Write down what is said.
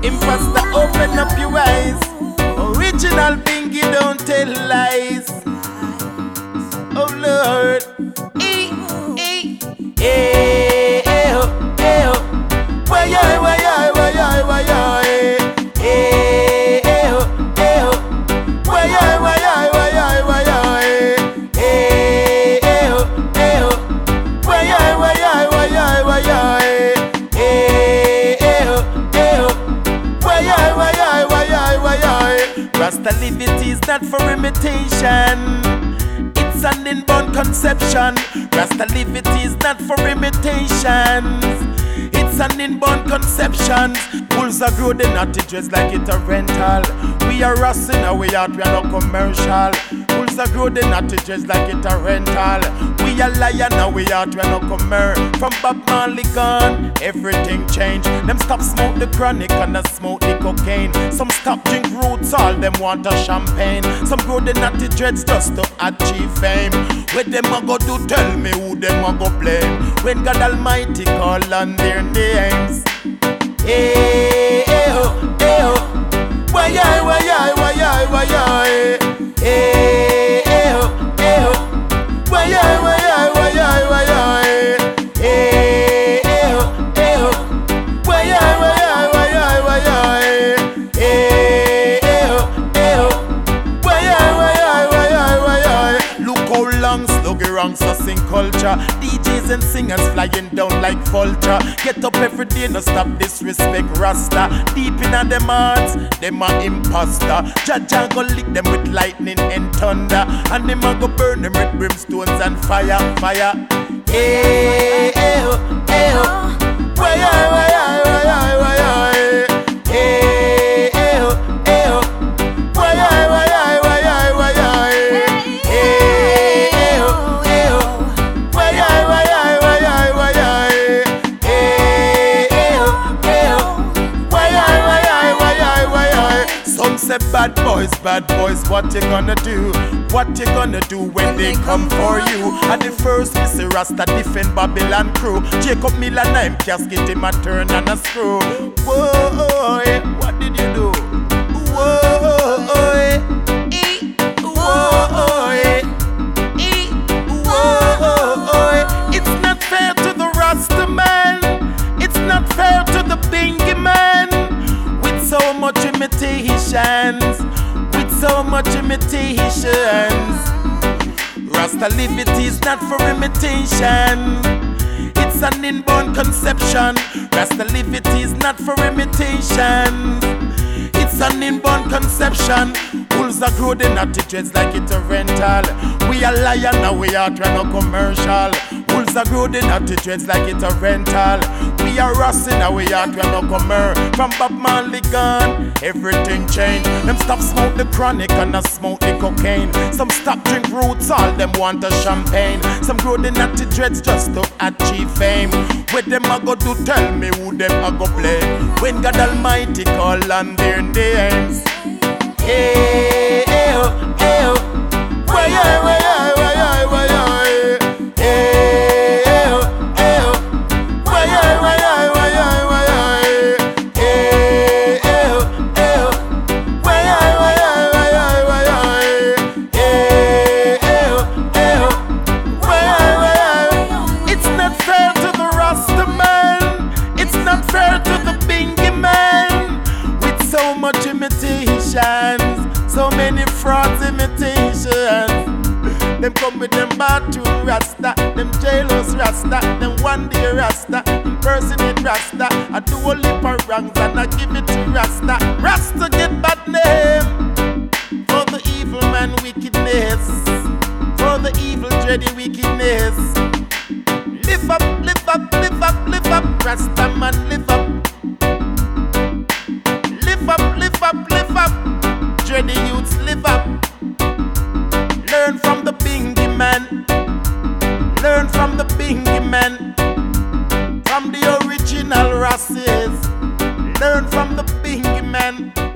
Imposter, open up your eyes. Original Bingy, don't tell lies. Oh Lord. Rasta liberty is not for imitation, it's an inborn conception. Rasta liberty is not for imitations, it's an inborn conception. Bulls are grow, they not dress like it a rental. We are rustling away out, we are no commercial. Bulls are grow, they not dress like it a rental. We are lion now, we out, we are no commercial. From Bob Marley gone, everything changed. Them stop smoke the chronic and a smoke the cocaine. Some stop drink roots, all them want a champagne. Some grow the natty dreads just to achieve fame. Where them a go do, tell me who them a go blame when God Almighty call on their names. Hey, hey, oh, hey, oh. Why, why, why, why, why, why, hey, hey, oh, hey, oh. Why, why, why, why, why, why, hey, hey, oh, hey, oh. Why, why, why, why, why, hey, hey, oh, hey, oh. Why, look how long sluggy ranks us in culture. DJs and singers flying down like vulture. Get up every day, no stop disrespect Rasta. Deep in them hearts, them a imposter. Jaja go lick them with lightning and thunder, and them a go burn them with brimstones and fire, fire. Hey, hey, oh, hey, oh. Why, why, why, why, hey, hey, oh, hey, oh. Why, why, why, why, hey, hey, oh, hey, oh. Why, why, why, hey, hey, oh, hey, oh. Why, some say bad boys, what you gonna do? What you gonna do when they come for you? At the first, Mr. Rasta defend Babylon crew. Jacob Miller name casket him a turn and a screw. Whoa, what did you do? Whoa, whoa, it's not fair to the Rasta man. It's not fair to the Bingy man. With so much imitations, with so much imitations. Rasta liberty is not for imitation, it's an inborn conception. Rasta liberty is not for imitation, it's an inborn conception. Bulls are grow, they not dreads like it's a rental. We are lion now, we out, we no commercial. Bulls are grow, they not dreads like it's a rental. We are rustling now, we out, we no commercial. From Bob Marley gone, everything changed. Them stop smoke the chronic and a smoke the cocaine. Some stop drink roots, all them want a champagne. Some grow the natty dreads just to achieve fame. Where them a go do, tell me who them a go blame when God Almighty call on their names. Hey, hey, oh, hey, oh. Why, why, why, why, hey, hey, oh, hey, oh. Why, why, why, hey, hey, oh, hey, oh. Why, why, hey, hey, oh, hey, oh. Why, it's not fair to the Rasta man, it's not fair to the Bingy man. With so much imitations, so many frauds imitations. Them come with them bathroom Rasta, them jailhouse Rasta, them one day Rasta, impersonate Rasta. I do a lip of wrongs and I give it to Rasta. Rasta get bad name for the evil man wickedness, for the evil dready wickedness. Live up, live up, live up, live up, Rasta man, live up. Live up, live up, live up, dready youths, live up. Learn from the Bingy man, learn from the Bingy man, from the original races. Learn from the Bingy man.